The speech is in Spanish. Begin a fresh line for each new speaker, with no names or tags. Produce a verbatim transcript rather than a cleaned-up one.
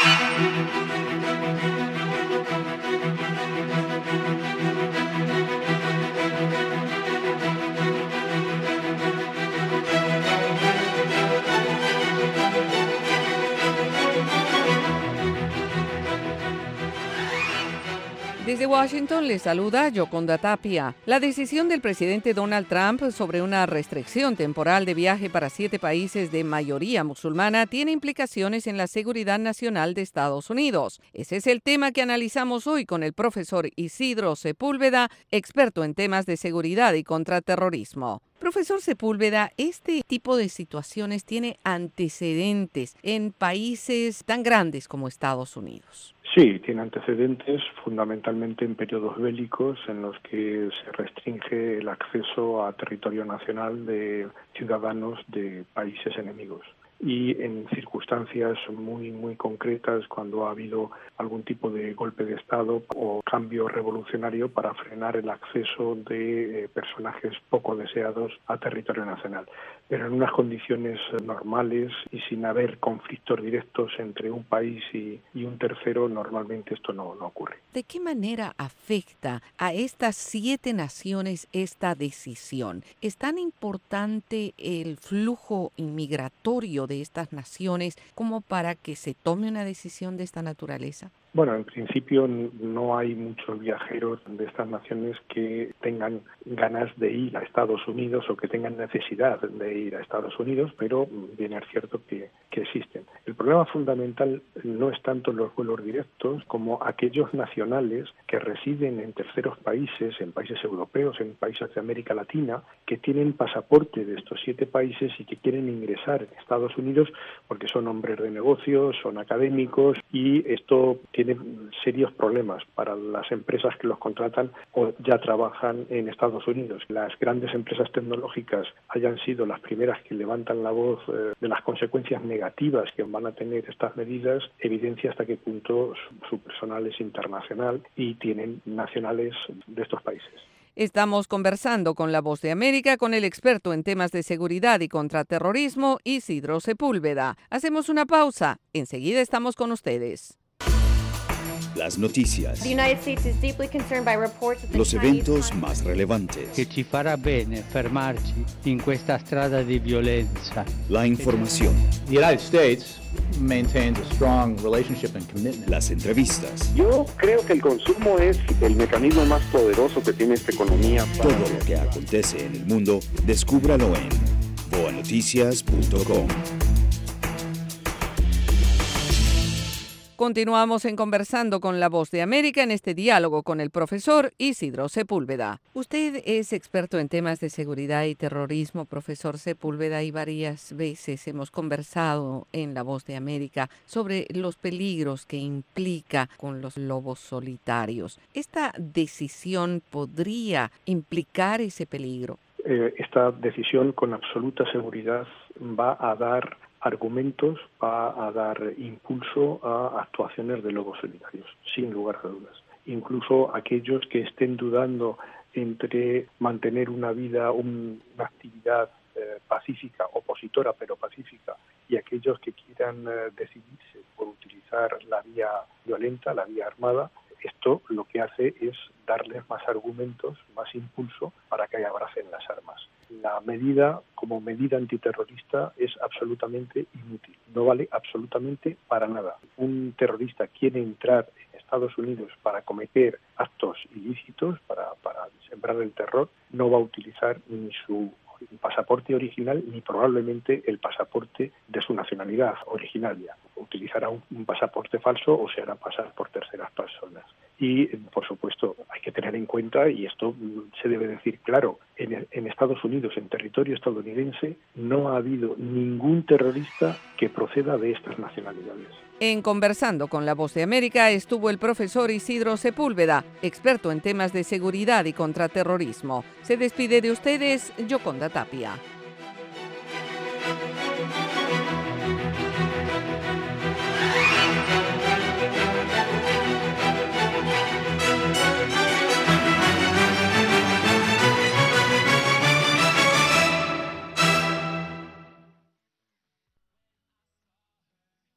Desde Washington les saluda Yoconda Tapia. La decisión del presidente Donald Trump sobre una restricción temporal de viaje para siete países de mayoría musulmana tiene implicaciones en la seguridad nacional de Estados Unidos. Ese es el tema que analizamos hoy con el profesor Isidro Sepúlveda, experto en temas de seguridad y contraterrorismo. Profesor Sepúlveda, este tipo de situaciones tiene antecedentes en países tan grandes como Estados Unidos.
Sí, tiene antecedentes fundamentalmente en periodos bélicos en los que se restringe el acceso a territorio nacional de ciudadanos de países enemigos. Y en circunstancias muy muy concretas, cuando ha habido algún tipo de golpe de Estado o cambio revolucionario para frenar el acceso de eh, personajes poco deseados a territorio nacional. Pero en unas condiciones normales y sin haber conflictos directos entre un país y, y un tercero, normalmente esto no, no ocurre.
¿De qué manera afecta a estas siete naciones esta decisión? ¿Es tan importante el flujo inmigratorio de estas naciones como para que se tome una decisión de esta naturaleza?
Bueno, en principio no hay muchos viajeros de estas naciones que tengan ganas de ir a Estados Unidos o que tengan necesidad de ir a Estados Unidos, pero bien es cierto que, que existen. El problema fundamental no es tanto los vuelos directos como aquellos nacionales que residen en terceros países, en países europeos, en países de América Latina, que tienen pasaporte de estos siete países y que quieren ingresar en Estados Unidos porque son hombres de negocios, son académicos y esto tiene serios problemas para las empresas que los contratan o ya trabajan en Estados Unidos. Las grandes empresas tecnológicas hayan sido las primeras que levantan la voz eh, de las consecuencias negativas que van a tener estas medidas, evidencia hasta qué punto su, su personal es internacional y tienen nacionales de estos países.
Estamos conversando con La Voz de América con el experto en temas de seguridad y contraterrorismo, Isidro Sepúlveda. Hacemos una pausa. Enseguida estamos con ustedes.
Las noticias, los eventos más relevantes,
che ci farà bene fermarci in questa strada di violenza.
La información,
The United States maintains a strong relationship and commitment.
las entrevistas,
Yo creo que el consumo es el mecanismo más poderoso que tiene esta economía. Para...
todo lo que acontece en el mundo, descúbralo en boa noticias punto com.
Continuamos en Conversando con La Voz de América en este diálogo con el profesor Isidro Sepúlveda. Usted es experto en temas de seguridad y terrorismo, profesor Sepúlveda, y varias veces hemos conversado en La Voz de América sobre los peligros que implica con los lobos solitarios. ¿Esta decisión podría implicar ese peligro?
Eh, esta decisión con absoluta seguridad va a dar argumentos, va a dar impulso a actuaciones de lobos solitarios, sin lugar a dudas. Incluso aquellos que estén dudando entre mantener una vida, un, una actividad eh, pacífica, opositora pero pacífica, y aquellos que quieran eh, decidirse por utilizar la vía violenta, la vía armada, esto lo que hace es darles más argumentos, más impulso para que abracen las armas. La medida, como medida antiterrorista, es absolutamente inútil. No vale absolutamente para nada. Un terrorista quiere entrar en Estados Unidos para cometer actos ilícitos, para, para sembrar el terror, no va a utilizar ni su pasaporte original ni probablemente el pasaporte de su nacionalidad originaria. Utilizará un, un pasaporte falso o se hará pasar por terceras personas. Y, por supuesto, hay que tener en cuenta, y esto se debe decir claro, en, en Estados Unidos, en territorio estadounidense, no ha habido ningún terrorista que proceda de estas nacionalidades.
En Conversando con La Voz de América estuvo el profesor Isidro Sepúlveda, experto en temas de seguridad y contraterrorismo. Se despide de ustedes, Yoconda Tapia.